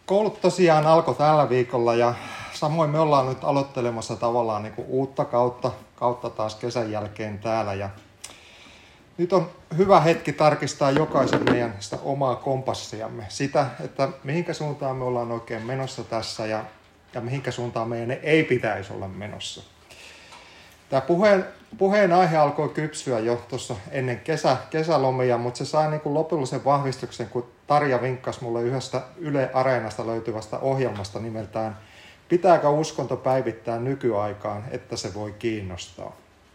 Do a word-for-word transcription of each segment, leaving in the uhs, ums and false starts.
Koulut tosiaan alkoi tällä viikolla ja samoin me ollaan nyt aloittelemassa tavallaan niin kuin uutta kautta, kautta taas kesän jälkeen täällä. Ja nyt on hyvä hetki tarkistaa jokaisen meidän sitä omaa kompassiamme, sitä, että mihinkä suuntaan me ollaan oikein menossa tässä ja, ja mihinkä suuntaan meidän ei pitäisi olla menossa. Tämä puheen, puheen aihe alkoi kypsyä jo tuossa ennen kesä, kesälomia, mutta se sai niin kuin lopullisen vahvistuksen, kun Tarja vinkkasi mulle yhdestä Yle Areenasta löytyvästä ohjelmasta nimeltään Pitääkö uskonto päivittää nykyaikaan, että se voi kiinnostaa?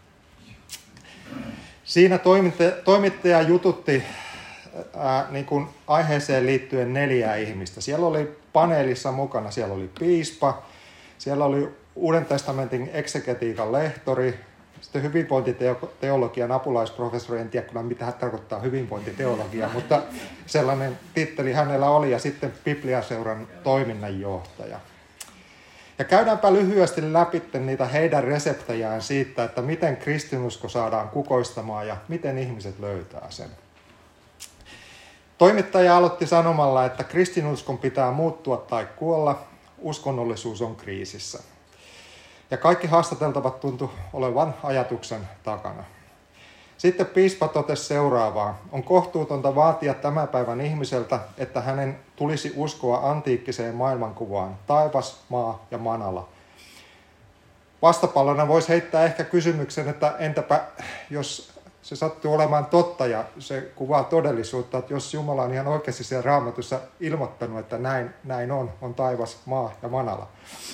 Siinä toimittaja, toimittaja jututti ää, niin kuin aiheeseen liittyen neljää ihmistä. Siellä oli paneelissa mukana, siellä oli piispa, siellä oli Uuden testamentin eksegetiikan lehtori, sitten hyvinvointiteologian apulaisprofessori, en tiedä kyllä mitä tarkoittaa hyvinvointiteologia, mutta sellainen titteli hänellä oli, ja sitten Bibliaseuran toiminnanjohtaja. Ja käydäänpä lyhyesti läpi niitä heidän reseptejään siitä, että miten kristinusko saadaan kukoistamaan ja miten ihmiset löytää sen. Toimittaja aloitti sanomalla, että kristinuskon pitää muuttua tai kuolla, uskonnollisuus on kriisissä. Ja kaikki haastateltavat tuntui olevan ajatuksen takana. Sitten piispa totesi seuraavaa. On kohtuutonta vaatia tämän päivän ihmiseltä, että hänen tulisi uskoa antiikkiseen maailmankuvaan, taivas, maa ja manala. Vastapallona voisi heittää ehkä kysymyksen, että entäpä jos se sattuu olemaan totta ja se kuvaa todellisuutta, että jos Jumala on ihan oikeasti siellä Raamatussa ilmoittanut, että näin, näin on, on taivas, maa ja manala.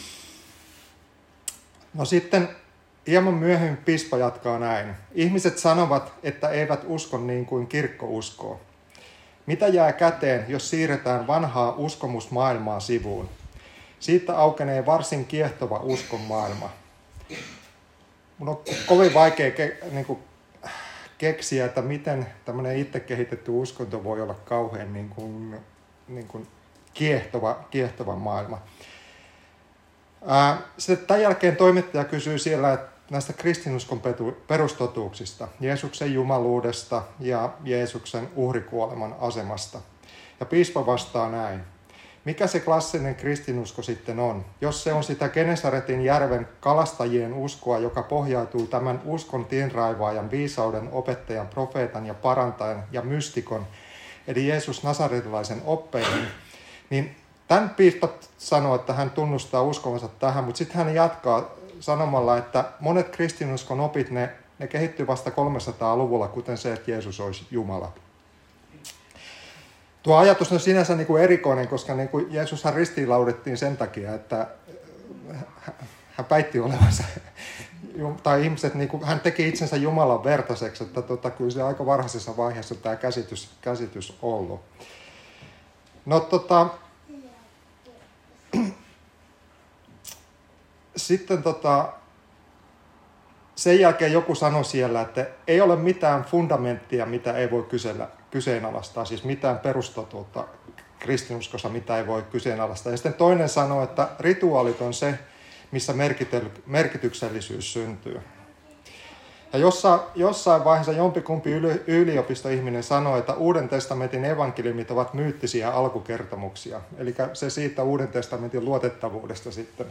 No sitten hieman myöhemmin piispa jatkaa näin. Ihmiset sanovat, että eivät usko niin kuin kirkko uskoo. Mitä jää käteen, jos siirretään vanhaa uskomusmaailmaa sivuun? Siitä aukenee varsin kiehtova uskon maailma. Mun on kovin vaikea ke- niin kuin keksiä, että miten tämmöinen itse kehitetty uskonto voi olla kauhean niin kuin, niin kuin kiehtova, kiehtova maailma. Sitten tämän jälkeen toimittaja kysyy siellä näistä kristinuskon perustotuuksista, Jeesuksen jumaluudesta ja Jeesuksen uhrikuoleman asemasta. Ja piispa vastaa näin. Mikä se klassinen kristinusko sitten on? Jos se on sitä Genesaretin järven kalastajien uskoa, joka pohjautuu tämän uskon tienraivaajan, viisauden, opettajan, profeetan ja parantajan ja mystikon, eli Jeesus nasaretilaisen oppeihin, niin tämän piispa sanoo, että hän tunnustaa uskovansa tähän, mutta sitten hän jatkaa sanomalla, että monet kristinuskon opit, ne, ne kehittyy vasta kolmesataaluvulla, kuten se, että Jeesus olisi Jumala. Tuo ajatus on sinänsä niin kuin erikoinen, koska niin kuin Jeesushan ristiinlaudettiin sen takia, että hän väitti olevansa, tai ihmiset, niin kuin, hän teki itsensä Jumalan vertaiseksi, että tota, kyllä se aika varhaisessa vaiheessa tämä käsitys, käsitys ollut. No tota... Sitten tota, sen jälkeen joku sanoi siellä, että ei ole mitään fundamenttia, mitä ei voi kysellä, kyseenalaistaa, siis mitään perustotuutta kristinuskossa, mitä ei voi kyseenalaistaa. Ja sitten toinen sanoi, että rituaalit on se, missä merkityksellisyys syntyy. Ja jossain, jossain vaiheessa jompikumpi yliopistoihminen sanoi, että Uuden testamentin evankeliumit ovat myyttisiä alkukertomuksia. Eli se siitä Uuden testamentin luotettavuudesta sitten.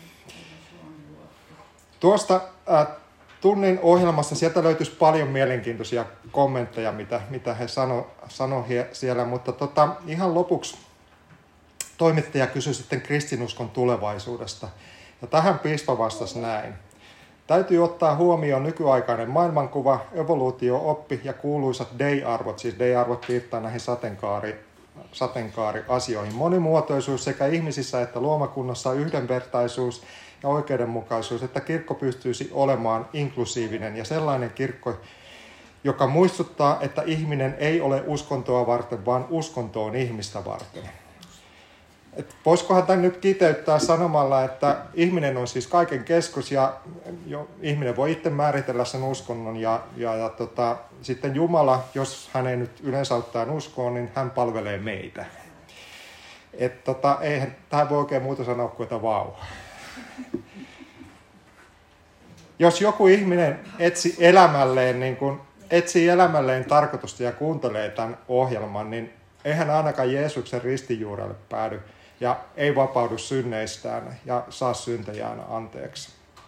Tuosta äh, tunnin ohjelmassa sieltä löytyisi paljon mielenkiintoisia kommentteja, mitä, mitä he sanoivat sano siellä, mutta tota, ihan lopuksi toimittaja kysyi sitten kristinuskon tulevaisuudesta. Ja tähän piispa vastasi näin. Täytyy ottaa huomioon nykyaikainen maailmankuva, evoluutio-oppi ja kuuluisat day-arvot, siis day-arvot viittaa näihin sateenkaari, sateenkaariasioihin. Monimuotoisuus sekä ihmisissä että luomakunnassa yhdenvertaisuus ja oikeudenmukaisuus, että kirkko pystyisi olemaan inklusiivinen ja sellainen kirkko, joka muistuttaa, että ihminen ei ole uskontoa varten, vaan uskonto on ihmistä varten. Et voisikohan tämän nyt kiteyttää sanomalla, että ihminen on siis kaiken keskus ja jo, ihminen voi itse määritellä sen uskonnon ja, ja, ja tota, sitten Jumala, jos hän ei nyt yleensä ottaen uskoon, niin hän palvelee meitä. Et tota, eihän tähän voi oikein muuta sanoa kuin, että vau. Jos joku ihminen etsi elämälleen, niin kun etsii elämälleen tarkoitusta ja kuuntelee tämän ohjelman, niin eihän ainakaan Jeesuksen ristin juurelle päädy. ja ei vapaudu synneistään ja saa syntejään anteeksi.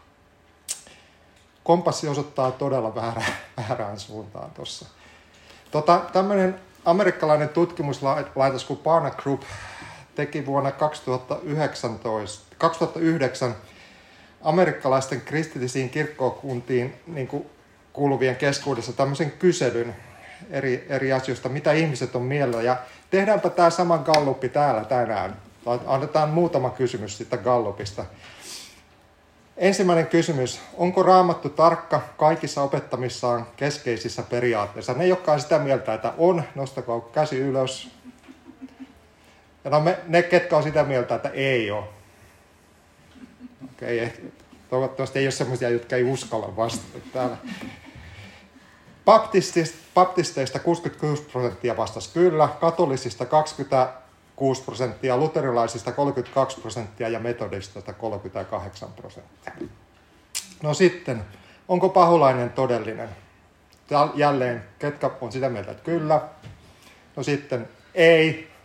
Kompassi osoittaa todella väärään, väärään suuntaan tuossa. Tota, tämmöinen amerikkalainen tutkimuslaitos kuin Barna Group teki vuonna kaksituhattayhdeksäntoista, kaksituhattayhdeksän amerikkalaisten kristillisiin kirkkokuntiin niin kuin kuuluvien keskuudessa tämmöisen kyselyn eri, eri asioista, mitä ihmiset on mieltä. Ja tehdäänpä tämä sama galluppi täällä tänään. Annetaan muutama kysymys siitä gallupista. Ensimmäinen kysymys. Onko Raamattu tarkka kaikissa opettamissaan keskeisissä periaatteissa? Ne, jotka on sitä mieltä, että on, nostakaa käsi ylös. Ja no me, ne, ketkä on sitä mieltä, että ei ole. Okei, okay, toivottavasti ei ole sellaisia, jotka ei uskalla vastata täällä. Baptistista, baptisteista kuusikymmentäkuusi prosenttia vastasi kyllä, katolisista kaksikymmentäkuusi prosenttia, luterilaisista kolmekymmentäkaksi prosenttia ja metodistista kolmekymmentäkahdeksan prosenttia. No sitten, onko paholainen todellinen? Jälleen, ketkä on sitä mieltä, että kyllä. No sitten, ei.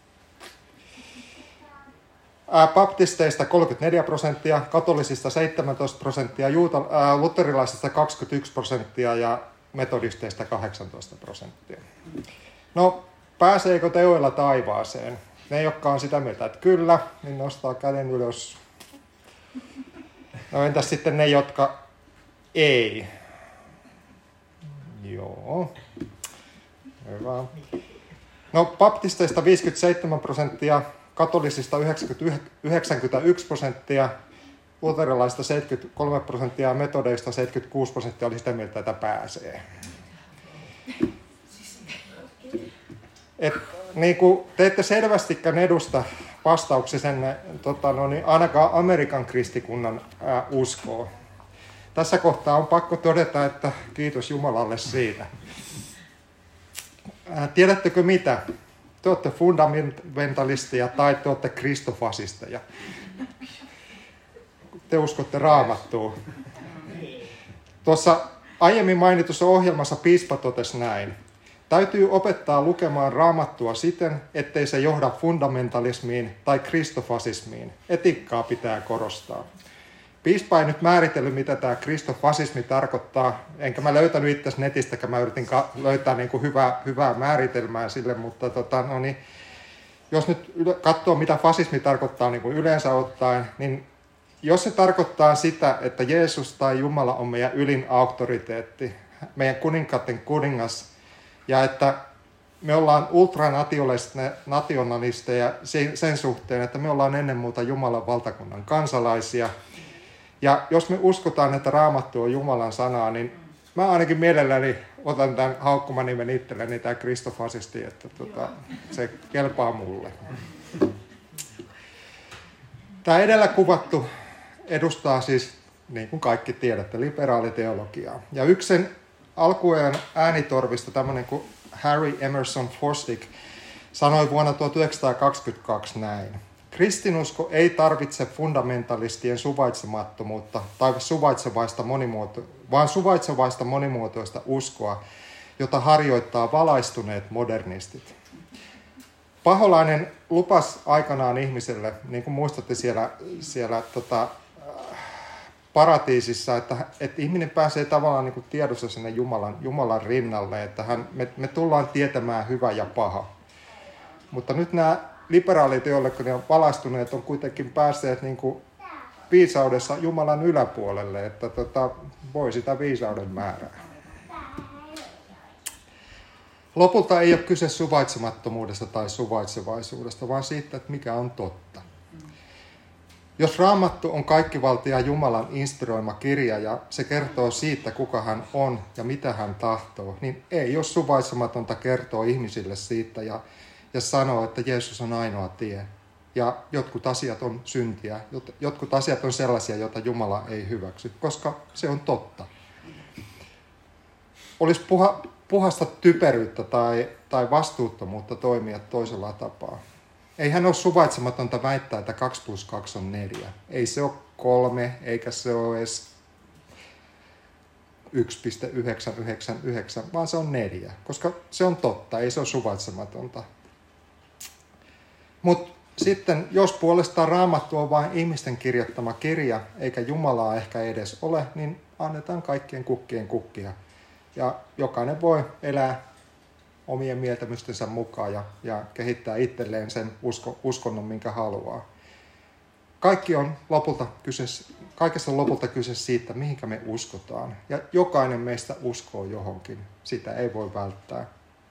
Baptisteista kolmekymmentäneljä prosenttia, katolisista seitsemäntoista prosenttia, juuta, ää, luterilaisista kaksikymmentäyksi prosenttia ja metodisteista kahdeksantoista prosenttia. No, pääseekö teoilla taivaaseen? Ne, jotka on sitä mieltä, että kyllä, niin nostaa käden ylös. No entäs sitten ne, jotka ei? Joo. Hyvä. No, baptisteista viisikymmentäseitsemän prosenttia, katolisista yhdeksänkymmentäyksi prosenttia, luterilaisista seitsemänkymmentäkolme prosenttia ja metodeista seitsemänkymmentäkuusi prosenttia oli sitä mieltä, että pääsee. Et, niin kuin te ette selvästikään edusta vastauksenne tota, no niin, ainakaan Amerikan kristikunnan ää, uskoa. Tässä kohtaa on pakko todeta, että kiitos Jumalalle siitä. Ää, tiedättekö mitä? Te olette fundamentalisteja tai te olette kristofasisteja. Te uskotte Raamattuun. Tuossa aiemmin mainitussa ohjelmassa piispa totesi näin. Täytyy opettaa lukemaan Raamattua siten, ettei se johda fundamentalismiin tai kristofasismiin. Etiikkaa pitää korostaa. Piispa ei nyt määritellyt, mitä tämä kristofasismi tarkoittaa. Enkä mä löytänyt itse netistäkään, mä yritin löytää niin kuin hyvää, hyvää määritelmää sille, mutta tota, no niin, jos nyt katsoo, mitä fasismi tarkoittaa niin kuin yleensä ottaen, niin jos se tarkoittaa sitä, että Jeesus tai Jumala on meidän ylin auktoriteetti, meidän kuninkaiden kuningas, ja että me ollaan ultranationalisteja sen suhteen, että me ollaan ennen muuta Jumalan valtakunnan kansalaisia. Ja jos me uskotaan, että Raamattu on Jumalan sanaa, niin mä ainakin mielelläni otan tämän haukkumanimen itselleni, tämä kristofasisti, että tota, se kelpaa mulle. Tämä edellä kuvattu edustaa siis, niin kuin kaikki tiedätte, liberaaliteologiaa. Ja yksi sen alkuajan äänitorvista, tämmöinen kuin Harry Emerson Fosdick, sanoi vuonna tuhatyhdeksänsataakaksikymmentäkaksi näin. Kristinusko ei tarvitse fundamentalistien suvaitsemattomuutta tai suvaitsevaista monimuoto- vaan suvaitsevaista monimuotoista uskoa, jota harjoittaa valaistuneet modernistit. Paholainen lupas aikanaan ihmiselle, niin kuin muistatte siellä, siellä tota, paratiisissa, että, että ihminen pääsee tavallaan niin kuin tiedossa sinne Jumalan, Jumalan rinnalle, että hän, me, me tullaan tietämään hyvä ja paha. Mutta nyt nämä liberaaliteolleet, kun ne on valaistuneet, on kuitenkin päässeet niin kuin viisaudessa Jumalan yläpuolelle, että tota, voi sitä viisauden määrää. Lopulta ei ole kyse suvaitsemattomuudesta tai suvaitsevaisuudesta, vaan siitä, että mikä on totta. Jos Raamattu on kaikkivaltia Jumalan inspiroima kirja ja se kertoo siitä, kuka hän on ja mitä hän tahtoo, niin ei ole suvaitsematonta kertoa ihmisille siitä ja, ja sanoa, että Jeesus on ainoa tie. Ja jotkut asiat on syntiä, jotkut asiat on sellaisia, joita Jumala ei hyväksy, koska se on totta. Olisi puha, puhasta typeryyttä tai, tai vastuuttomuutta toimia toisella tapaa. Eihän ole suvaitsematonta väittää, että kaksi plus kaksi on neljä. Ei se ole kolme, eikä se ole edes yksi pilkku yhdeksän yhdeksän yhdeksän, vaan se on neljä, koska se on totta, ei se ole suvaitsematonta. Mutta sitten jos puolestaan Raamattu on vain ihmisten kirjoittama kirja, eikä Jumalaa ehkä edes ole, niin annetaan kaikkien kukkien kukkia. Ja jokainen voi elää omien mieltymystensä mukaan ja, ja kehittää itselleen sen usko, uskonnon, minkä haluaa. Kaikki on lopulta kyse, kaikessa on lopulta kyse siitä, mihinkä me uskotaan. Ja jokainen meistä uskoo johonkin. Sitä ei voi välttää.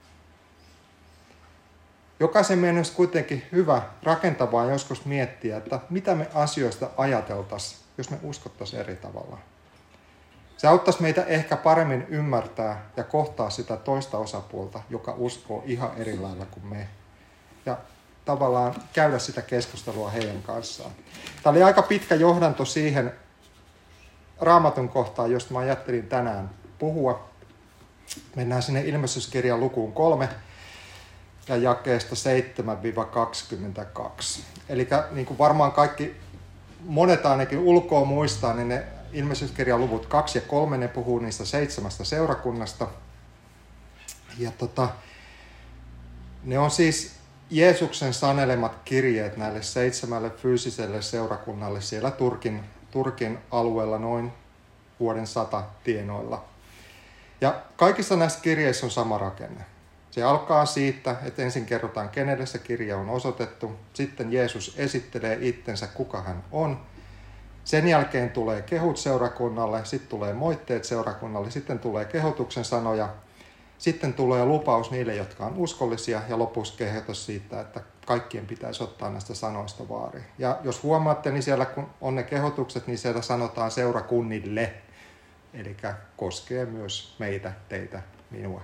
Jokaisen meidän olisi kuitenkin hyvä rakentavaa joskus miettiä, että mitä me asioista ajateltaisiin, jos me uskottaisiin eri tavalla. Se auttaisi meitä ehkä paremmin ymmärtää ja kohtaa sitä toista osapuolta, joka uskoo ihan eri lailla kuin me. Ja tavallaan käydä sitä keskustelua heidän kanssaan. Tämä oli aika pitkä johdanto siihen Raamatun kohtaan, josta mä ajattelin tänään puhua. Mennään sinne Ilmestyskirjan lukuun kolme ja jakeesta seitsemän kaksikymmentäkaksi. Eli niin kuin varmaan kaikki, monet ainakin ulkoa muistaa, niin ne Ilmestyskirjan luvut kaksi ja kolme, ne puhuu niistä seitsemästä seurakunnasta. Ja tota, ne on siis Jeesuksen sanelemat kirjeet näille seitsemälle fyysiselle seurakunnalle siellä Turkin, Turkin alueella noin vuoden sata tienoilla. Ja kaikissa näissä kirjeissä on sama rakenne. Se alkaa siitä, että ensin kerrotaan, kenelle se kirja on osoitettu. Sitten Jeesus esittelee itsensä, kuka hän on. Sen jälkeen tulee kehut seurakunnalle, sitten tulee moitteet seurakunnalle, sitten tulee kehotuksen sanoja. Sitten tulee lupaus niille, jotka on uskollisia, ja lopuksi kehotus siitä, että kaikkien pitäisi ottaa näistä sanoista vaari. Ja jos huomaatte, niin siellä kun on ne kehotukset, niin siellä sanotaan seurakunnille. Eli koskee myös meitä, teitä, minua.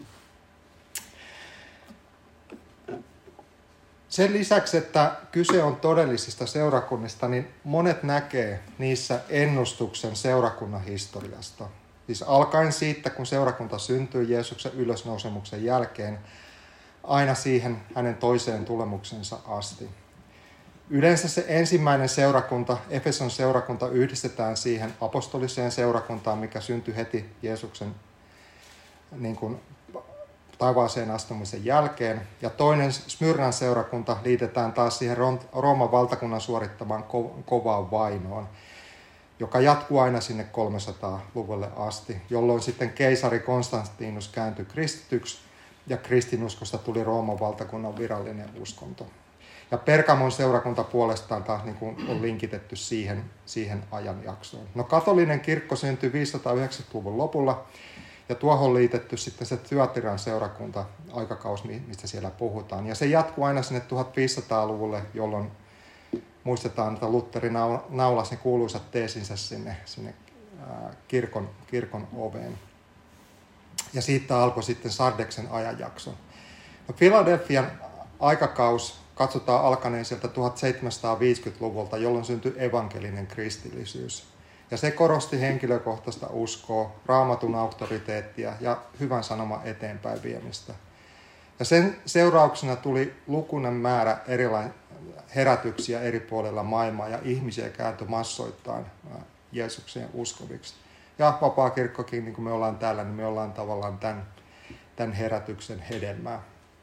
Sen lisäksi, että kyse on todellisista seurakunnista, niin monet näkee niissä ennustuksen seurakunnan historiasta. Siis alkaen siitä, kun seurakunta syntyy Jeesuksen ylösnousemuksen jälkeen, aina siihen hänen toiseen tulemuksensa asti. Yleensä se ensimmäinen seurakunta, Efeson seurakunta, yhdistetään siihen apostoliseen seurakuntaan, mikä syntyi heti Jeesuksen niin kuin, taivaaseen astumisen jälkeen. Ja toinen Smyrnan seurakunta liitetään taas siihen Rooman valtakunnan suorittamaan ko- kovaan vainoon, joka jatkuu aina sinne kolmesataaluvulle asti, jolloin sitten keisari Konstantinus kääntyi kristityksi ja kristinuskosta tuli Rooman valtakunnan virallinen uskonto. Ja Pergamon seurakunta puolestaan taas niin kuin on linkitetty siihen, siihen ajanjaksoon. No katolinen kirkko syntyi viisisataayhdeksänkymmentäluvun lopulla ja tuohon liitetty sitten se Thyatiran seurakunta aikakausi, mistä siellä puhutaan. Ja se jatkuu aina sinne tuhatviisisataaluvulle, jolloin muistetaan, että Lutteri naulasi ne kuuluisat teesinsä sinne, sinne ää, kirkon, kirkon oveen. Ja siitä alkoi sitten Sardeksen ajanjakso. No, Filadelfian aikakaus katsotaan alkaneen sieltä tuhatseitsemänsataaviisikymmentäluvulta, jolloin syntyi evankelinen kristillisyys. Ja se korosti henkilökohtaista uskoa, Raamatun auktoriteettia ja hyvän sanoman eteenpäin viemistä. Ja sen seurauksena tuli lukuinen määrä erilaisia herätyksiä eri puolilla maailmaa ja ihmisiä kääntyi massoittain Jeesukseen uskoviksi. Ja vapaakirkkokin, niin kuin me ollaan täällä, niin me ollaan tavallaan tämän, tämän herätyksen hedelmää.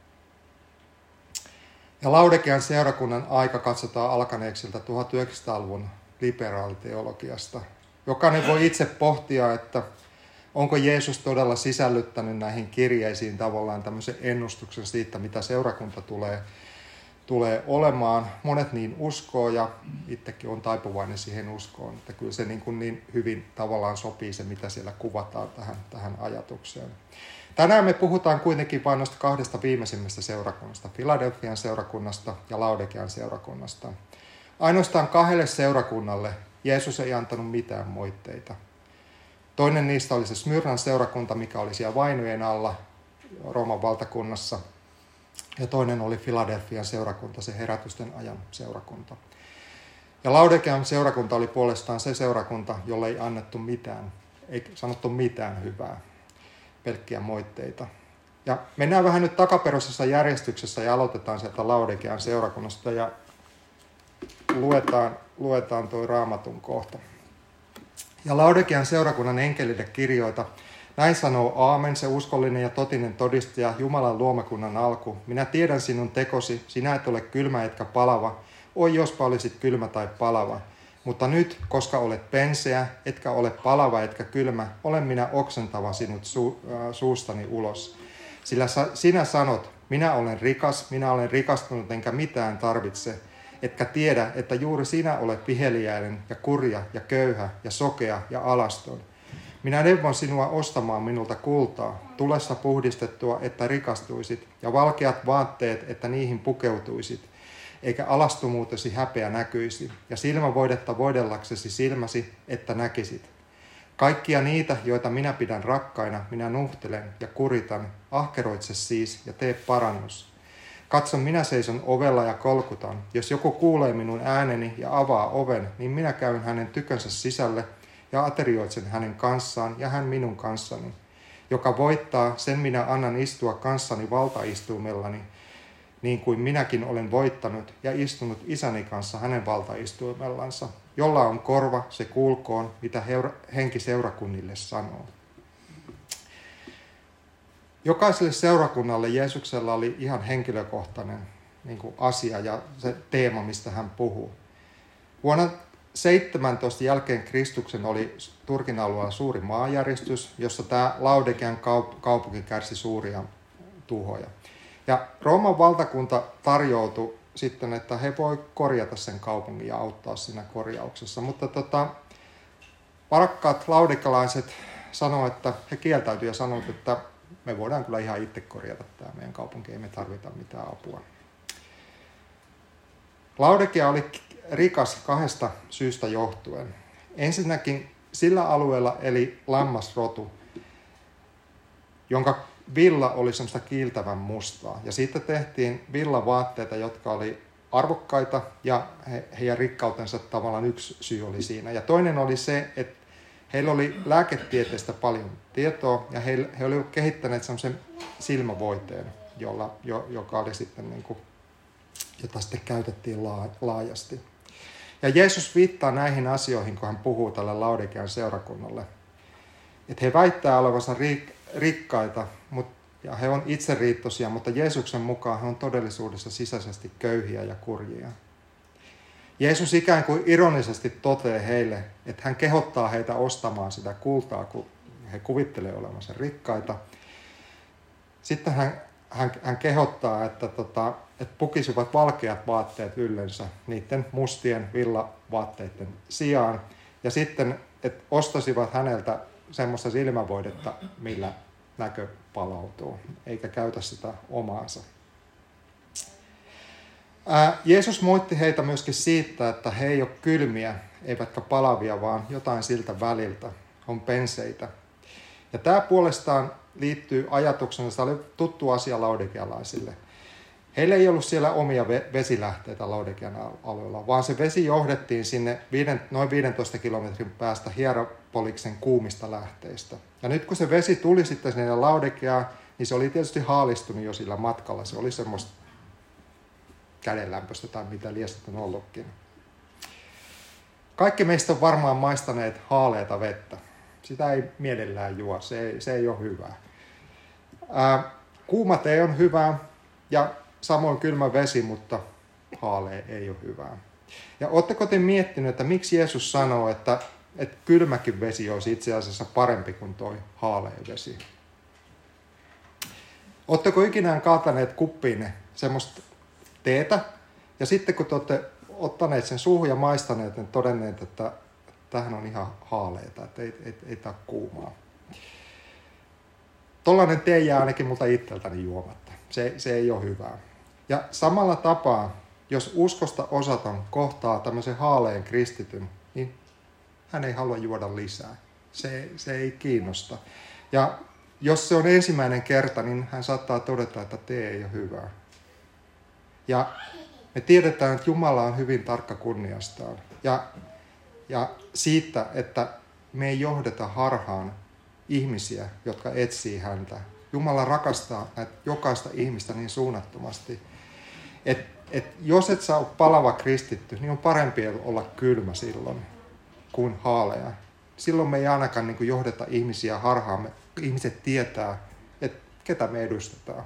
Ja Laodicean seurakunnan aika katsotaan alkaneeksi siltä tuhatyhdeksänsataaluvun liberaaliteologiasta. Jokainen voi itse pohtia, että onko Jeesus todella sisällyttänyt näihin kirjeisiin tavallaan tämmöisen ennustuksen siitä, mitä seurakunta tulee, tulee olemaan. Monet niin uskoo ja itsekin on taipuvainen siihen uskoon, että kyllä se niin, kuin niin hyvin tavallaan sopii se, mitä siellä kuvataan tähän, tähän ajatukseen. Tänään me puhutaan kuitenkin vain noista kahdesta viimeisimmästä seurakunnasta, Filadelfian seurakunnasta ja Laodicean seurakunnasta. Ainoastaan kahdelle seurakunnalle Jeesus ei antanut mitään moitteita. Toinen niistä oli se Smyrnan seurakunta, mikä oli siellä vainojen alla Rooman valtakunnassa. Ja toinen oli Filadelfian seurakunta, se herätysten ajan seurakunta. Ja Laodicean seurakunta oli puolestaan se seurakunta, jolle ei annettu mitään, ei sanottu mitään hyvää, pelkkiä moitteita. Ja mennään vähän nyt takaperoisessa järjestyksessä ja aloitetaan sieltä Laodicean seurakunnasta ja luetaan, luetaan tuo Raamatun kohta. Ja Laodicean seurakunnan enkelille kirjoita, Näin sanoo Aamen, se uskollinen ja totinen todistaja, Jumalan luomakunnan alku. Minä tiedän sinun tekosi, sinä et ole kylmä etkä palava. Oi, jospa olisit kylmä tai palava. Mutta nyt, koska olet penseä, etkä ole palava etkä kylmä, olen minä oksentava sinut su- äh, suustani ulos. Sillä sa- sinä sanot, minä olen rikas, minä olen rikastunut enkä mitään tarvitse, etkä tiedä, että juuri sinä olet viheliäinen ja kurja ja köyhä ja sokea ja alaston. Minä neuvon sinua ostamaan minulta kultaa, tulessa puhdistettua, että rikastuisit, ja valkeat vaatteet, että niihin pukeutuisit, eikä alastumuutesi häpeä näkyisi, ja silmävoidetta voidellaksesi silmäsi, että näkisit. Kaikkia niitä, joita minä pidän rakkaina, minä nuhtelen ja kuritan, ahkeroitse siis ja tee parannus. Katso, minä seison ovella ja kolkutan. Jos joku kuulee minun ääneni ja avaa oven, niin minä käyn hänen tykönsä sisälle ja aterioitsen hänen kanssaan ja hän minun kanssani. Joka voittaa, sen minä annan istua kanssani valtaistuimellani, niin kuin minäkin olen voittanut ja istunut isäni kanssa hänen valtaistuimellansa. Jolla on korva, se kuulkoon, mitä heura- henki seurakunnille sanoo. Jokaiselle seurakunnalle Jeesuksella oli ihan henkilökohtainen niin kuin asia ja se teema, mistä hän puhuu. Vuonna seitsemäntoista jälkeen Kristuksen oli Turkin alueella suuri maanjäristys, jossa tämä Laodikean kaup- kaupunki kärsi suuria tuhoja. Ja Rooman valtakunta tarjoutui sitten, että he voi korjata sen kaupungin ja auttaa siinä korjauksessa. Mutta tota, varakkaat laodikalaiset sanoivat, että he kieltäytyivät ja sanoivat, että me voidaan kyllä ihan itse korjata tämä meidän kaupunki, ei me tarvita mitään apua. Laodikea oli rikas kahdesta syystä johtuen. Ensinnäkin sillä alueella eli lammasrotu, jonka villa oli semmoista kiiltävän mustaa. Ja siitä tehtiin villavaatteita, jotka oli arvokkaita ja he, heidän rikkautensa tavallaan yksi syy oli siinä. Ja toinen oli se, että heillä oli lääketieteestä paljon tietoa ja he, he olivat kehittäneet semmoisen silmävoiteen, jolla, jo, joka oli sitten niin kuin, jota sitten käytettiin laa, laajasti. Ja Jeesus viittaa näihin asioihin, kun hän puhuu tälle Laodikean seurakunnalle. Että he väittää olevansa rik, rikkaita mutta, ja he on itseriittoisia, mutta Jeesuksen mukaan he on todellisuudessa sisäisesti köyhiä ja kurjia. Jeesus ikään kuin ironisesti toteaa heille, että hän kehottaa heitä ostamaan sitä kultaa, kun he kuvittelevat olevansa rikkaita. Sitten hän, hän, hän kehottaa, että, tota, että pukisivat valkeat vaatteet yllensä niiden mustien villavaatteiden sijaan. Ja sitten, että ostaisivat häneltä semmoista silmävoidetta, millä näkö palautuu, eikä käytä sitä omaansa. Ää, Jeesus moitti heitä myöskin siitä, että he ei ole kylmiä, eivätkä palavia, vaan jotain siltä väliltä, on penseitä. Ja tämä puolestaan liittyy ajatuksena, se oli tuttu asia laodikealaisille. Heillä ei ollut siellä omia vesilähteitä Laodikean alueella, vaan se vesi johdettiin sinne viiden, noin viidentoista kilometrin päästä Hierapoliksen kuumista lähteistä. Ja nyt kun se vesi tuli sitten sinne Laodikeaan, niin se oli tietysti haalistunut jo sillä matkalla. Se oli semmoista kädenlämpöistä tai mitä liestä on ollutkin. Kaikki meistä on varmaan maistaneet haaleata vettä. Sitä ei mielellään juo, se ei, se ei ole hyvää. Ää, kuuma tee on hyvää ja samoin kylmä vesi, mutta haalea ei ole hyvää. Ja ootteko te miettinyt, että miksi Jeesus sanoo, että, että kylmäkin vesi olisi itse asiassa parempi kuin toi haalea vesi? Ootteko ikinä kaataneet kuppiinne semmoista teetä, ja sitten kun te olette ottaneet sen suuhun ja maistaneet, niin todenneet, että tämähän on ihan haaleeta, että ei, ei, ei tämä kuumaa. Tollainen tee jää ainakin multa itseltäni juomatta. Se, se ei ole hyvää. Ja samalla tapaa, jos uskosta osaton kohtaa tämmöisen haaleen kristityn, niin hän ei halua juoda lisää. Se, se ei kiinnosta. Ja jos se on ensimmäinen kerta, niin hän saattaa todeta, että tee ei ole hyvää. Ja me tiedetään, että Jumala on hyvin tarkka kunniastaan. Ja, ja siitä, että me ei johdeta harhaan ihmisiä, jotka etsii häntä. Jumala rakastaa näitä jokaista ihmistä niin suunnattomasti, että et jos et sä ole palava kristitty, niin on parempi olla kylmä silloin kuin haalea. Silloin me ei ainakaan niin kuin johdeta ihmisiä harhaan. Me ihmiset tietää, että ketä me edustetaan.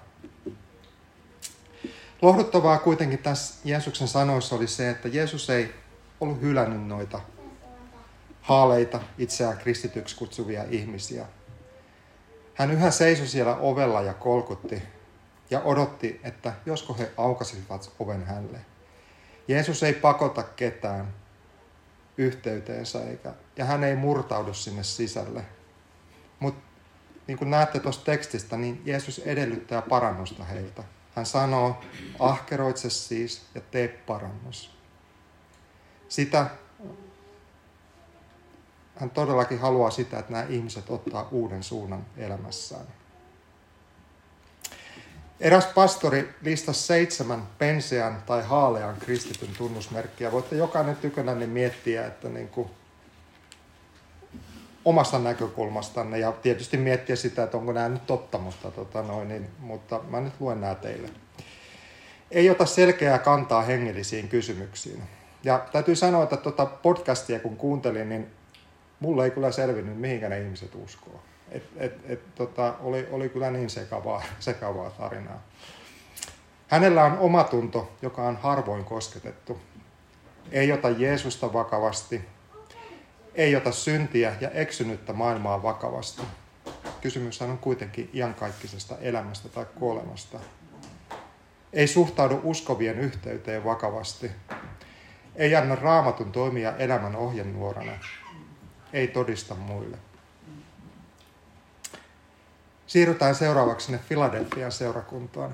Lohduttavaa kuitenkin tässä Jeesuksen sanoissa oli se, että Jeesus ei ollut hylännyt noita haaleita, itseään kristityksi kutsuvia ihmisiä. Hän yhä seisoi siellä ovella ja kolkutti ja odotti, että josko he aukaisivat oven hänelle. Jeesus ei pakota ketään yhteyteensä eikä, ja hän ei murtaudu sinne sisälle. Mutta niin kuin näette tuosta tekstistä, niin Jeesus edellyttää parannusta heiltä. Hän sanoo, ahkeroitse siis ja tee parannus. Sitä, hän todellakin haluaa sitä, että nämä ihmiset ottaa uuden suunnan elämässään. Eräs pastori listasi seitsemän penseän tai haalean kristityn tunnusmerkkiä. Voitte jokainen tykönänne miettiä, että niin kuin omasta näkökulmastanne ja tietysti miettiä sitä, että onko nämä nyt totta, mutta, tota noin, niin, mutta mä nyt luen nämä teille. Ei ota selkeää kantaa hengellisiin kysymyksiin. Ja täytyy sanoa, että tuota podcastia kun kuuntelin, niin mulle ei kyllä selvinnyt, mihinkä ne ihmiset uskoo. Et, et, et, tota, oli, oli kyllä niin sekavaa, sekavaa tarinaa. Hänellä on omatunto, joka on harvoin kosketettu. Ei ota Jeesusta vakavasti. Ei ota syntiä ja eksynyttä maailmaa vakavasti. Kysymyshän on kuitenkin iankaikkisesta elämästä tai kuolemasta. Ei suhtaudu uskovien yhteyteen vakavasti. Ei anna Raamatun toimia elämän ohjenuorana. Ei todista muille. Siirrytään seuraavaksi sinne Filadelfian seurakuntaan.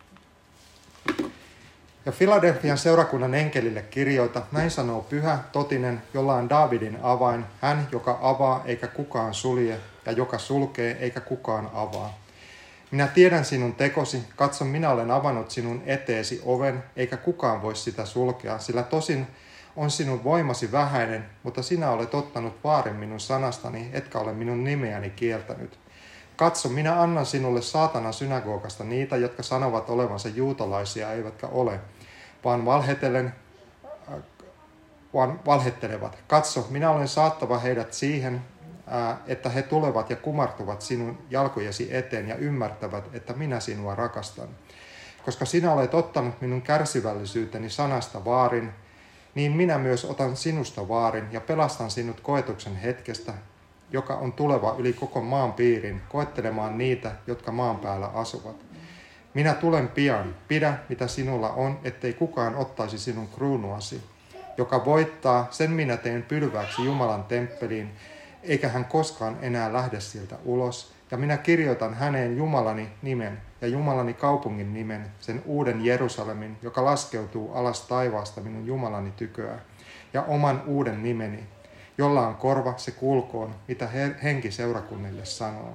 Ja Filadelfian seurakunnan enkelille kirjoita, näin sanoo pyhä, totinen, jolla on Daavidin avain, hän, joka avaa eikä kukaan sulje, ja joka sulkee eikä kukaan avaa. Minä tiedän sinun tekosi, katso, minä olen avannut sinun eteesi oven, eikä kukaan voi sitä sulkea, sillä tosin on sinun voimasi vähäinen, mutta sinä olet ottanut vaarin minun sanastani, etkä ole minun nimeäni kieltänyt. Katso, minä annan sinulle saatanan synagogasta niitä, jotka sanovat olevansa juutalaisia, eivätkä ole, vaan, valhetellen, vaan valhettelevat. Katso, minä olen saattava heidät siihen, että he tulevat ja kumartuvat sinun jalkojesi eteen ja ymmärtävät, että minä sinua rakastan. Koska sinä olet ottanut minun kärsivällisyyteni sanasta vaarin, niin minä myös otan sinusta vaarin ja pelastan sinut koetuksen hetkestä, joka on tuleva yli koko maan piirin, koettelemaan niitä, jotka maan päällä asuvat. Minä tulen pian, pidä mitä sinulla on, ettei kukaan ottaisi sinun kruunuasi. Joka voittaa, sen minä teen pylvääksi Jumalan temppeliin, eikä hän koskaan enää lähde sieltä ulos. Ja minä kirjoitan häneen Jumalani nimen ja Jumalani kaupungin nimen, sen uuden Jerusalemin, joka laskeutuu alas taivaasta minun Jumalani tyköä, ja oman uuden nimeni. Jolla on korva, se kuulkoon, mitä henki seurakunnille sanoo.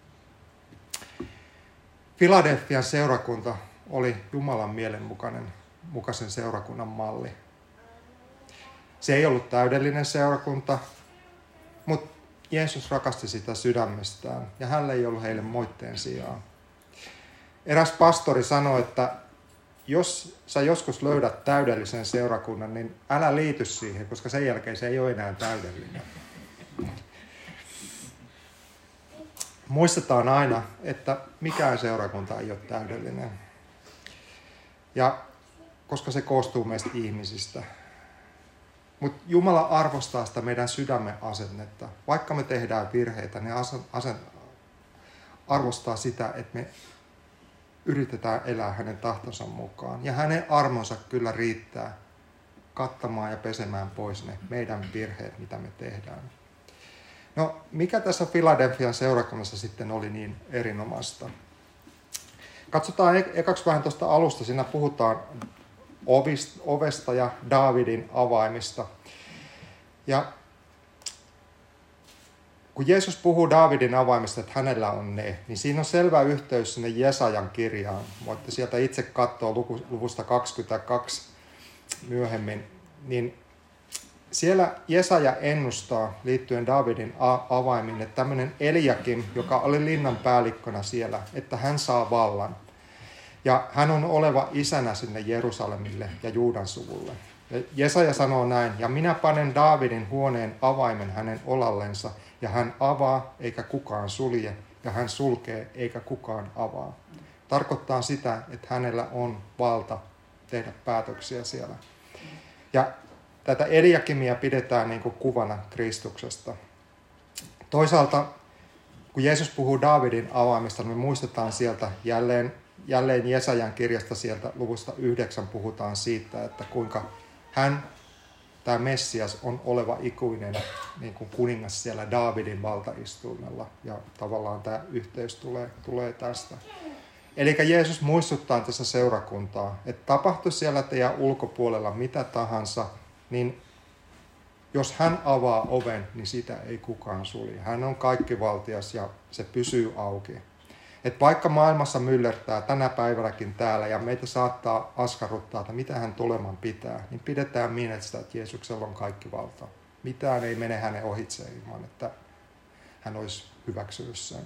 Filadelfian seurakunta oli Jumalan mielenmukainen mukaisen seurakunnan malli. Se ei ollut täydellinen seurakunta, mutta Jeesus rakasti sitä sydämestään ja hänellä ei ollut heille moitteen sijaa. Eräs pastori sanoi, että jos sä joskus löydät täydellisen seurakunnan, niin älä liity siihen, koska sen jälkeen se ei ole enää täydellinen. Muistetaan aina, että mikään seurakunta ei ole täydellinen. Ja koska se koostuu meistä ihmisistä. Mutta Jumala arvostaa sitä meidän sydämen asennetta. Vaikka me tehdään virheitä, ne asen, arvostaa sitä, että me yritetään elää hänen tahtonsa mukaan. Ja hänen armonsa kyllä riittää kattamaan ja pesemään pois ne meidän virheet, mitä me tehdään. No, mikä tässä Filadelfian seurakunnassa sitten oli niin erinomaista? Katsotaan ekaksi vähän tuosta alusta. Siinä puhutaan ovesta ja Daavidin avaimista. Ja kun Jeesus puhuu Daavidin avaimista, että hänellä on ne, niin siinä on selvä yhteys sinne Jesajan kirjaan. Voitte sieltä itse katsoa luvusta kaksikymmentäkaksi myöhemmin. Niin siellä Jesaja ennustaa liittyen Daavidin avaimiin, että tämmöinen Eliakim, joka oli linnan päällikkönä siellä, että hän saa vallan. Ja hän on oleva isänä sinne Jerusalemille ja Juudan suvulle. Ja Jesaja sanoo näin, ja minä panen Daavidin huoneen avaimen hänen olallensa, ja hän avaa eikä kukaan sulje, ja hän sulkee eikä kukaan avaa. Tarkoittaa sitä, että hänellä on valta tehdä päätöksiä siellä. Ja tätä Eliakimia pidetään niin kuin kuvana Kristuksesta. Toisaalta, kun Jeesus puhuu Daavidin avaamista, niin me muistetaan sieltä jälleen, jälleen Jesajan kirjasta sieltä luvusta yhdeksän puhutaan siitä, että kuinka hän, tämä Messias, on oleva ikuinen niin kuin kuningas siellä Daavidin valtaistuimella. Ja tavallaan tämä yhteys tulee, tulee tästä. Eli Jeesus muistuttaa tässä seurakuntaa, että tapahtui siellä teidän ulkopuolella mitä tahansa, niin jos hän avaa oven, niin sitä ei kukaan sulje. Hän on kaikkivaltias ja se pysyy auki. Et vaikka maailmassa myllertää tänä päivänäkin täällä ja meitä saattaa askarruttaa, että mitä hän tuleman pitää, niin pidetään mielessä, että Jeesuksella on kaikki valta. Mitään ei mene hänen ohitseen ilman, että hän olisi hyväksynyt sen.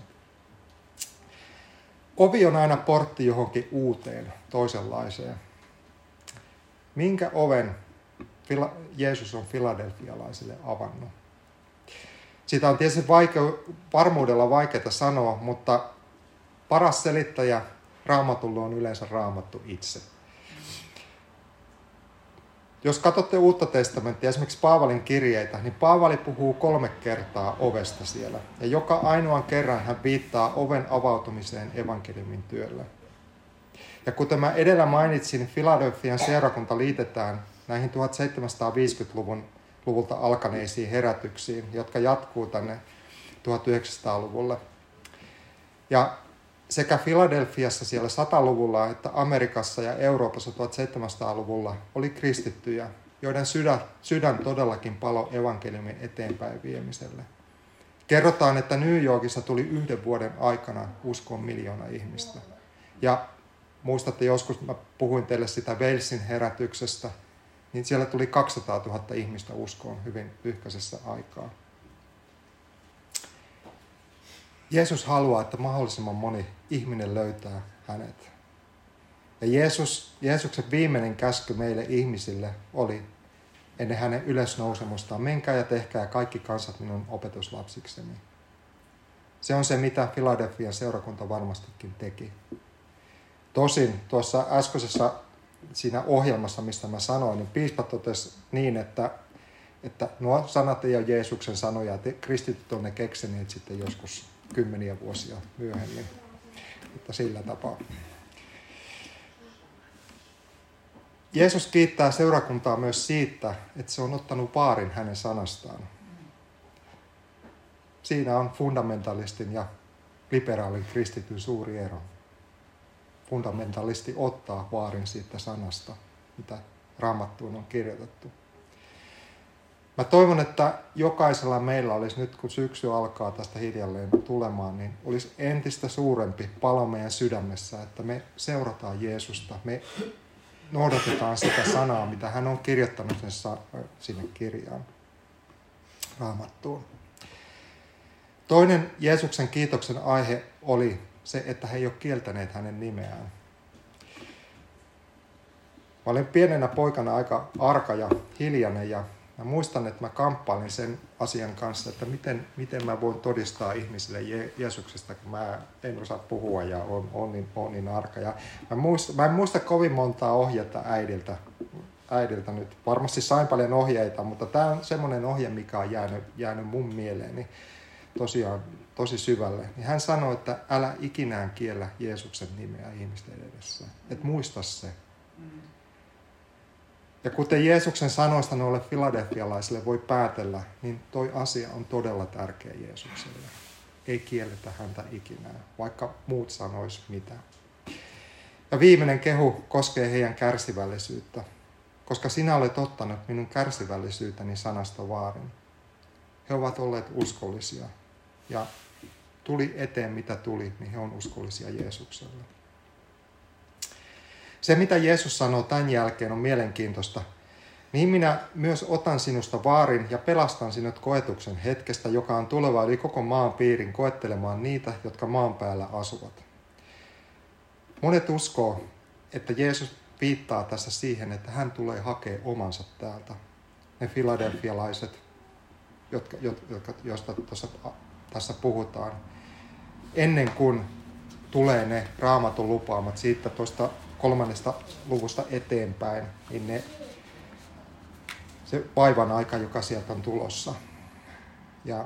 Ovi on aina portti johonkin uuteen, toisenlaiseen. Minkä oven Jeesus on filadelfialaisille avannut? Siitä on tietysti vaikea, varmuudella vaikeaa sanoa, mutta paras selittäjä Raamatulle on yleensä Raamattu itse. Jos katsotte Uutta testamenttia, esimerkiksi Paavalin kirjeitä, niin Paavali puhuu kolme kertaa ovesta siellä. Ja joka ainoan kerran hän viittaa oven avautumiseen evankeliumin työllä. Ja kuten mä edellä mainitsin, Filadelfian seurakunta liitetään näihin tuhatseitsemänsataaviisikymmentäluvun luvulta alkaneisiin herätyksiin, jotka jatkuu tänne tuhatyhdeksänsataaluvulle. Ja sekä Filadelfiassa siellä sataluvulla että Amerikassa ja Euroopassa tuhatseitsemänsataaluvulla oli kristittyjä, joiden sydän, sydän todellakin palo evankeliumin eteenpäin viemiselle. Kerrotaan, että New Yorkissa tuli yhden vuoden aikana uskoon miljoona ihmistä. Ja muistatte joskus, mä puhuin teille sitä Walesin herätyksestä, niin siellä tuli kaksisataatuhatta ihmistä uskoon hyvin lyhkäisessä aikaa. Jeesus haluaa, että mahdollisimman moni ihminen löytää hänet. Ja Jeesus, Jeesuksen viimeinen käsky meille ihmisille oli ennen hänen ylösnousemustaan: menkää ja tehkää kaikki kansat minun opetuslapsikseni. Se on se, mitä Filadelfian seurakunta varmastikin teki. Tosin tuossa äskeisessä siinä ohjelmassa, mistä mä sanoin, niin piispa totesi niin, että, että nuo sanat ei ole Jeesuksen sanoja, että kristityt on ne keksineet sitten joskus kymmeniä vuosia myöhemmin. Mutta sillä tapaa. Jeesus kiittää seurakuntaa myös siitä, että se on ottanut vaarin hänen sanastaan. Siinä on fundamentalistin ja liberaalin kristityn suuri ero. Fundamentalisti ottaa vaarin siitä sanasta, mitä Raamattuun on kirjoitettu. Mä toivon, että jokaisella meillä olisi nyt, kun syksy alkaa tästä hiljalleen tulemaan, niin olisi entistä suurempi palo meidän sydämessä, että me seurataan Jeesusta, me noudatetaan sitä sanaa, mitä hän on kirjoittanut sinne kirjaan, Raamattuun. Toinen Jeesuksen kiitoksen aihe oli se, että he ei ole kieltäneet hänen nimeään. Mä olin pienenä poikana aika arka ja hiljainen ja mä muistan, että mä kamppailin sen asian kanssa, että miten, miten mä voin todistaa ihmisille Je- Jeesuksesta, kun mä en osaa puhua ja on, on, niin, on niin arka. Ja mä, muista, mä en muista kovin montaa ohjetta äidiltä, äidiltä nyt. Varmasti sain paljon ohjeita, mutta tää on semmoinen ohje, mikä on jäänyt, jäänyt mun mieleeni tosiaan tosi syvälle. Niin hän sanoi, että älä ikinään kiellä Jeesuksen nimeä ihmisten edessä. Et muista se. Ja kuten Jeesuksen sanoista noille filadelfialaisille voi päätellä, niin toi asia on todella tärkeä Jeesukselle. Ei kielletä häntä ikinä, vaikka muut sanois mitä. Ja viimeinen kehu koskee heidän kärsivällisyyttä, koska sinä olet ottanut minun kärsivällisyyteni sanasta vaarin. He ovat olleet uskollisia ja tuli eteen mitä tuli, niin he on uskollisia Jeesukselle. Se, mitä Jeesus sanoo tämän jälkeen, on mielenkiintoista. Niin minä myös otan sinusta vaarin ja pelastan sinut koetuksen hetkestä, joka on tuleva yli koko maan piirin koettelemaan niitä, jotka maan päällä asuvat. Monet uskoo, että Jeesus viittaa tässä siihen, että hän tulee hakea omansa täältä. Ne filadelfialaiset, jotka, jotka, joista tuossa, tässä puhutaan. ennen kuin tulee ne Raamatun lupaamat siitä tuosta kolmannesta luvusta eteenpäin, niin ne, se vaivan aika, joka sieltä on tulossa. Ja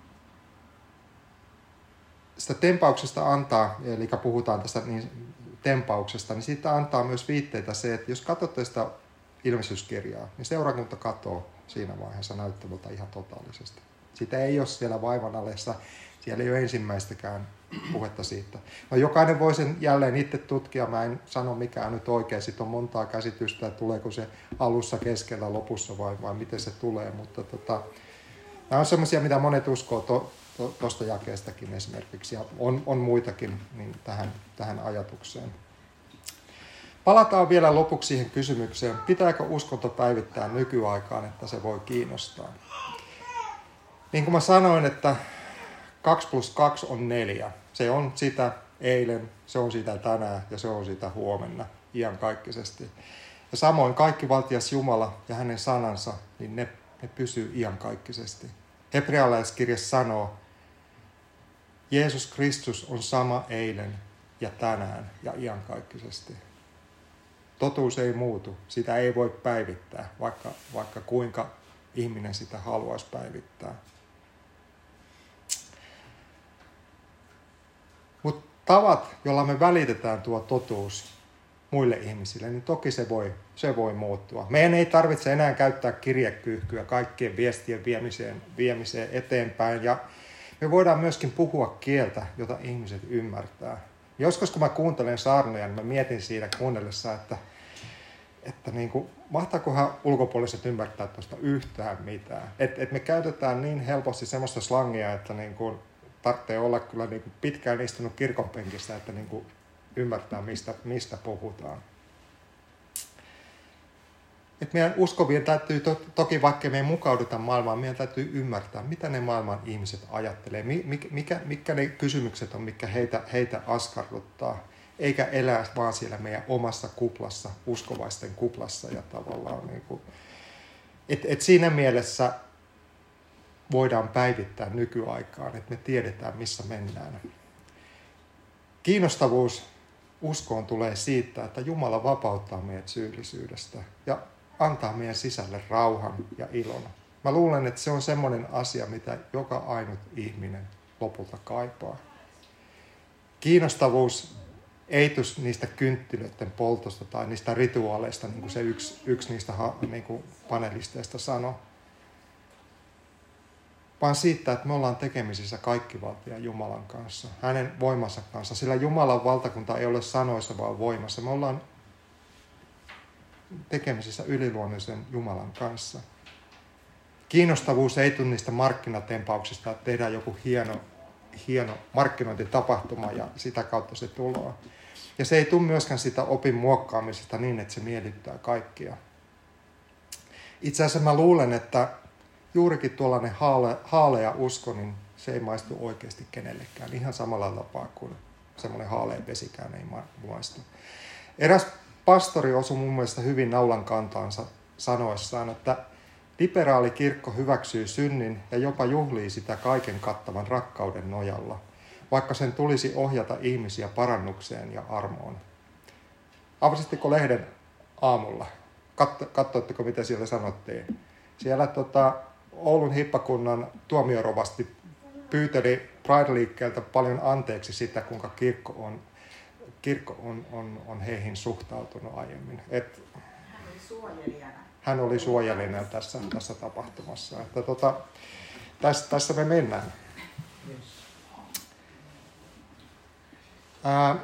sitä tempauksesta antaa, eli puhutaan tästä niin tempauksesta, niin siitä antaa myös viitteitä se, että jos katsotte sitä ilmestyskirjaa, niin seurakunta katoo siinä vaiheessa näyttämältä ihan totaalisesti. Sitä ei ole siellä vaivan alessa, siellä ei ole ensimmäistäkään puhetta siitä. No jokainen voi sen jälleen itse tutkia, mä en sano mikään nyt oikein, siitä on montaa käsitystä, että tuleeko se alussa, keskellä, lopussa vai, vai miten se tulee, mutta tota, nämä on sellaisia, mitä monet uskoo to, tuosta to, jakeestakin esimerkiksi, ja on, on muitakin niin tähän, tähän ajatukseen. Palataan vielä lopuksi siihen kysymykseen, pitääkö uskonto päivittää nykyaikaan, että se voi kiinnostaa. Niin kuin mä sanoin, että kaksi plus kaksi on neljä. Se on sitä eilen, se on sitä tänään ja se on sitä huomenna iankaikkisesti. Ja samoin kaikki valtias Jumala ja hänen sanansa, niin ne, ne pysyy iankaikkisesti. Hebrealaiskirja sanoo, Jeesus Kristus on sama eilen ja tänään ja iankaikkisesti. Totuus ei muutu, sitä ei voi päivittää, vaikka, vaikka kuinka ihminen sitä haluaisi päivittää. Mutta tavat, joilla me välitetään tuo totuus muille ihmisille, niin toki se voi, se voi muuttua. Meidän ei tarvitse enää käyttää kirjekyyhkyä kaikkien viestien viemiseen, viemiseen eteenpäin. Ja me voidaan myöskin puhua kieltä, jota ihmiset ymmärtää. Joskus kun mä kuuntelen saarnoja, niin mä mietin siinä kuunnellessa, että, että niin kuin, mahtaakohan ulkopuoliset ymmärtää tuosta yhtään mitään. Että et me käytetään niin helposti semmoista slangia, että niin kuin tarvitsee olla kyllä niin kuin pitkään istunut kirkonpenkissä, että niin kuin ymmärtää, mistä, mistä puhutaan. Et meidän uskovien täytyy to, toki, vaikka me ei mukauduta maailmaan, meidän täytyy ymmärtää, mitä ne maailman ihmiset ajattelee, mikä, mikä, mitkä ne kysymykset on, mitkä heitä, heitä askarruttaa, eikä elää vaan siellä meidän omassa kuplassa, uskovaisten kuplassa. Ja tavallaan niin kuin, et, et siinä mielessä voidaan päivittää nykyaikaan, että me tiedetään, missä mennään. Kiinnostavuus uskoon tulee siitä, että Jumala vapauttaa meidät syyllisyydestä ja antaa meidän sisälle rauhan ja ilon. Mä luulen, että se on semmoinen asia, mitä joka ainut ihminen lopulta kaipaa. Kiinnostavuus ei tule niistä kynttilöiden poltosta tai niistä rituaaleista, niin kuin se yksi, yksi niistä niin kuin panelisteista sanoi, vaan siitä, että me ollaan tekemisissä kaikkivaltiaan Jumalan kanssa, hänen voimansa kanssa. Sillä Jumalan valtakunta ei ole sanoissa, vaan voimassa. Me ollaan tekemisissä yliluonnollisen Jumalan kanssa. Kiinnostavuus ei tule niistä markkinatempauksista, että tehdään joku hieno, hieno markkinointitapahtuma ja sitä kautta se tulee. Ja se ei tule myöskään sitä opin muokkaamisesta niin, että se miellyttää kaikkia. Itse asiassa mä luulen, että juurikin tuollainen haale, haalea usko, niin se ei maistu oikeasti kenellekään. Ihan samalla tapaa kuin semmoinen haalea vesikään ei maistu. Eräs pastori osui mun mielestä hyvin naulan kantaansa sanoessaan, että liberaali kirkko hyväksyy synnin ja jopa juhlii sitä kaiken kattavan rakkauden nojalla, vaikka sen tulisi ohjata ihmisiä parannukseen ja armoon. Avasitteko lehden aamulla? Katso, katsoitteko, mitä siellä sanottiin? Siellä tota, Oulun hippakunnan tuomiorovasti pyyteli Pride-liikkeeltä paljon anteeksi sitä, kuinka kirkko on, kirkko on, on, on heihin suhtautunut aiemmin. Et hän oli suojelijana. Hän oli suojelijana tässä, tässä tapahtumassa. Että tota, tässä, tässä me mennään. Ää,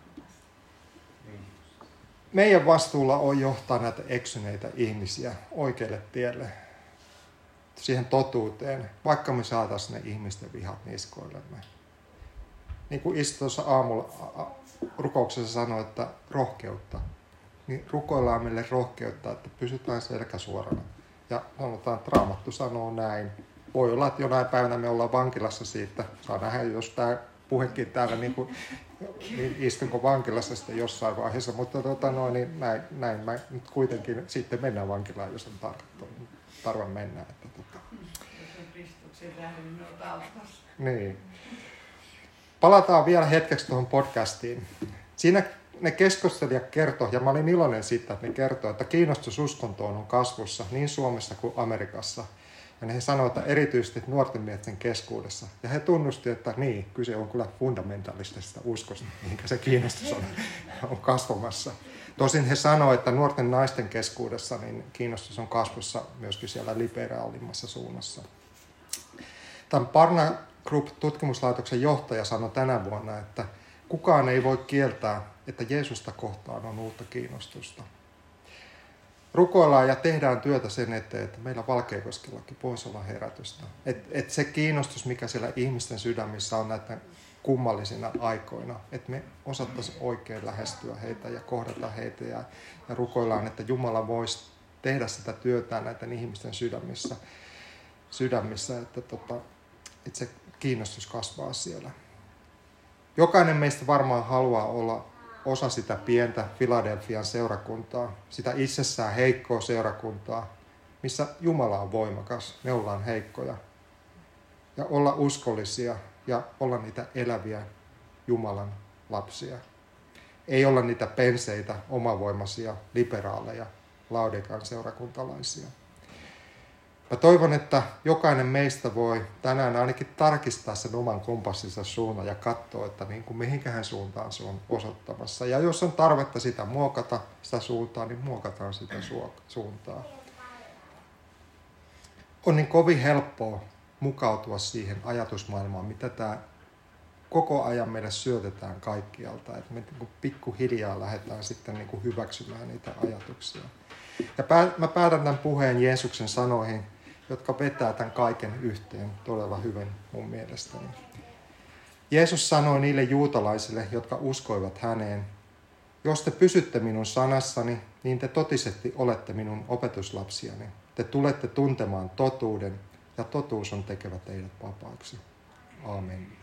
meidän vastuulla on johtaa näitä eksyneitä ihmisiä oikealle tielle, siihen totuuteen, vaikka me saataisiin ne ihmisten vihat niskoillemme. Niin kuin Istu tuossa aamulla rukouksessa sanoi, että rohkeutta, niin rukoillaan meille rohkeutta, että pysytään selkä suorana. Ja sanotaan, että Raamattu sanoo näin. Voi olla, että jonain päivänä me ollaan vankilassa siitä. Saa nähdä, jos tämä puhekin täällä, niin, kuin, niin istunko vankilassa sitten jossain vaiheessa. Mutta tota noin, niin näin, näin mä nyt kuitenkin sitten mennään vankilaan, jos on tarkoittu. Tarve mennä. Että, tota. Jos on Kristuksen tähden, niin on taustassa. Niin. Palataan vielä hetkeksi tuohon podcastiin. Siinä ne keskustelijat kertoi, ja mä olin iloinen siitä, että ne kertoi, että kiinnostus uskontoon on kasvussa niin Suomessa kuin Amerikassa. Ja he sanoivat, että erityisesti nuorten miesten keskuudessa. Ja he tunnustivat, että niin, kyse on kyllä fundamentalistisesta uskosta, minkä se kiinnostus on, on kasvamassa. Tosin he sanoivat, että nuorten naisten keskuudessa niin kiinnostus on kasvussa myöskin siellä liberaalimmassa suunnassa. Tämän Barna Group-tutkimuslaitoksen johtaja sanoi tänä vuonna, että kukaan ei voi kieltää, että Jeesusta kohtaan on uutta kiinnostusta. Rukoillaan ja tehdään työtä sen eteen, että meillä Valkeakoskellakin voisi olla herätystä. Että et se kiinnostus, mikä siellä ihmisten sydämissä on näitä kummallisina aikoina, että me osattaisiin oikein lähestyä heitä ja kohdata heitä ja, ja rukoillaan, että Jumala voisi tehdä sitä työtä näiden ihmisten sydämissä, sydämissä että, tota, että se kiinnostus kasvaa siellä. Jokainen meistä varmaan haluaa olla osa sitä pientä Filadelfian seurakuntaa, sitä itsessään heikkoa seurakuntaa, missä Jumala on voimakas, me ollaan heikkoja. Ja olla uskollisia ja olla niitä eläviä Jumalan lapsia. Ei olla niitä penseitä, omavoimaisia, liberaaleja, Laodikan seurakuntalaisia. Mä toivon, että jokainen meistä voi tänään ainakin tarkistaa sen oman kompassinsa suunnan ja katsoa, että niin kuin mihinkähän suuntaan se on osoittamassa. Ja jos on tarvetta sitä muokata, sitä suuntaa, niin muokataan sitä suuntaa. On niin kovin helppoa mukautua siihen ajatusmaailmaan, mitä tämä koko ajan meille syötetään kaikkialta. Että me niin kuin pikkuhiljaa lähdetään sitten niin kuin hyväksymään niitä ajatuksia. Ja mä päätän tämän puheen Jeesuksen sanoihin, jotka vetää tämän kaiken yhteen todella hyvin mun mielestäni. Jeesus sanoi niille juutalaisille, jotka uskoivat häneen, jos te pysytte minun sanassani, niin te totisesti olette minun opetuslapsiani. Te tulette tuntemaan totuuden, ja totuus on tekevä teidät vapaaksi. Aamen.